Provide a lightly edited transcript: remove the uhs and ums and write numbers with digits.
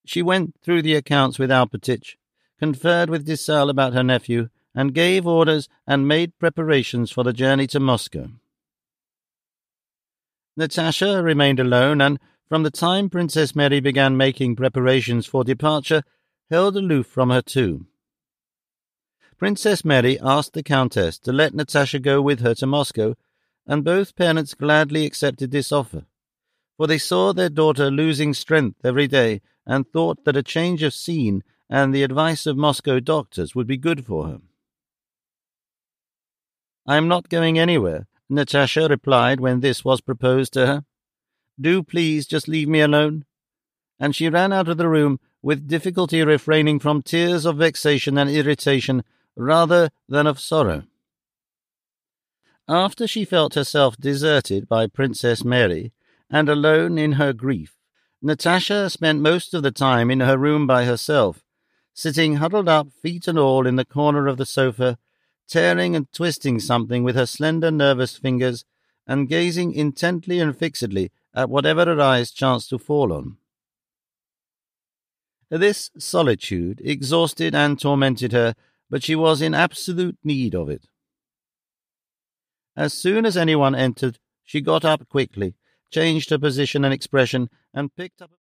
She went through the accounts with Alpatich, conferred with Dessalles about her nephew, and gave orders and made preparations for the journey to Moscow. Natasha remained alone, and from the time Princess Mary began making preparations for departure, held aloof from her too. Princess Mary asked the Countess to let Natasha go with her to Moscow, and both parents gladly accepted this offer, for they saw their daughter losing strength every day and thought that a change of scene and the advice of Moscow doctors would be good for her. "I am not going anywhere," Natasha replied when this was proposed to her. "Do please just leave me alone." And she ran out of the room, with difficulty refraining from tears of vexation and irritation rather than of sorrow. After she felt herself deserted by Princess Mary and alone in her grief, Natasha spent most of the time in her room by herself, sitting huddled up, feet and all, in the corner of the sofa, tearing and twisting something with her slender, nervous fingers, and gazing intently and fixedly at whatever her eyes chanced to fall on. This solitude exhausted and tormented her, but she was in absolute need of it. As soon as anyone entered, she got up quickly, changed her position and expression, and picked up